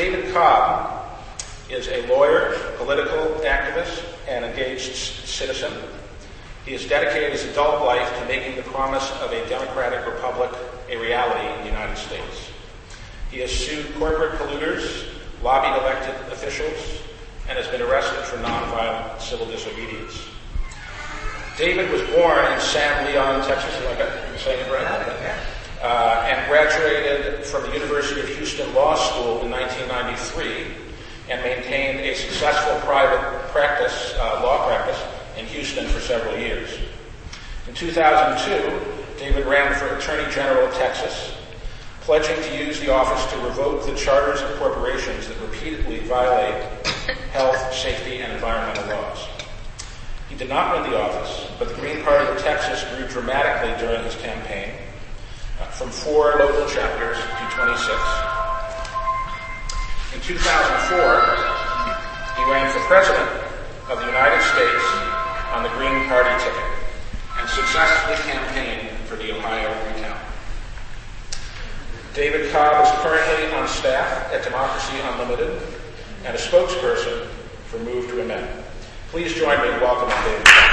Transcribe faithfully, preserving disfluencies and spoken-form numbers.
David Cobb is a lawyer, political activist, and engaged citizen. He has dedicated his adult life to making the promise of a democratic republic a reality in the United States. He has sued corporate polluters, lobbied elected officials, and has been arrested for nonviolent civil disobedience. David was born in San Leon, Texas, like I'm saying it right, uh, and graduated from the University of Houston Law School in nineteen ninety-three and maintained a successful private practice, uh, law practice in Houston for several years. In two thousand two, David ran for Attorney General of Texas, pledging to use the office to revoke the charters of corporations that repeatedly violate health, safety, and environmental laws. He did not win the office, but the Green Party of Texas grew dramatically during his campaign, uh, from four local chapters to twenty-six. In two thousand four, he ran for President of the United States on the Green Party ticket and successfully campaigned for the Ohio recount. David Cobb is currently on staff at Democracy Unlimited and a spokesperson for Move to Amend. Please join me in welcoming David Cobb.